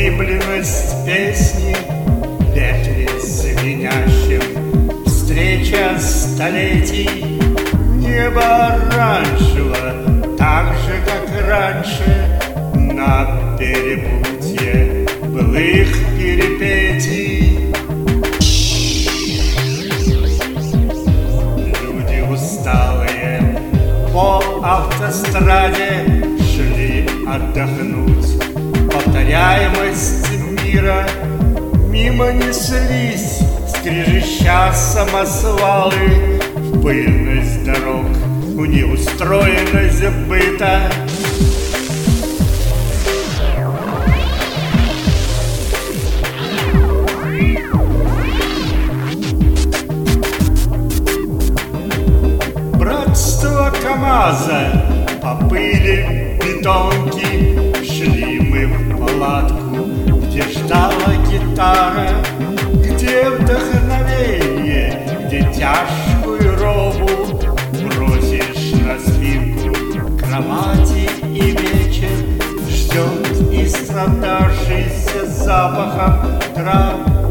незыблемость песни в ветре звенящем, встреча столетий. Небо оранжево, так же, как раньше, на перепутье былых перипетий. Люди усталые по автостраде шли отдохнуть. Повторяемость мира мимо неслись, скрежеща самосвалы в пыльность дорог, в неустроенность быта. Братство КамАЗа по пыли бетонки. Шли мы в палатку, где ждала гитара, где вдохновение, где тяжкую робу бросишь на спинку кровати, и вечер ждет истрадавшийся запахом трав.